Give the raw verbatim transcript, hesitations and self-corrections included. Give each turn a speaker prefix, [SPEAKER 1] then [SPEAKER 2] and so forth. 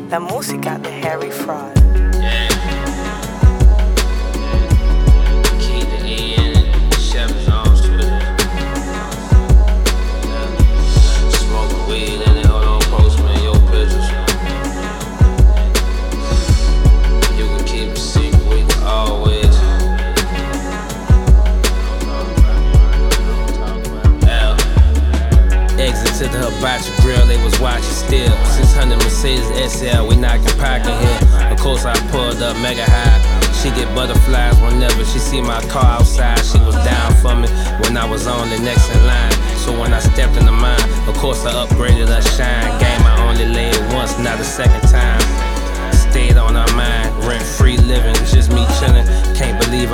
[SPEAKER 1] La música de Harry Fraud.
[SPEAKER 2] To the hibachi grill, they was watching still. six hundred Mercedes S L, we knocking parking here. Of course I pulled up mega high. She get butterflies whenever she see my car outside. She was down for me when I was on the next in line. So when I stepped in the mine, of course I upgraded her shine. Game I only laid once, not a second time. Stayed on her mind, rent free living, just me chillin'. Can't believe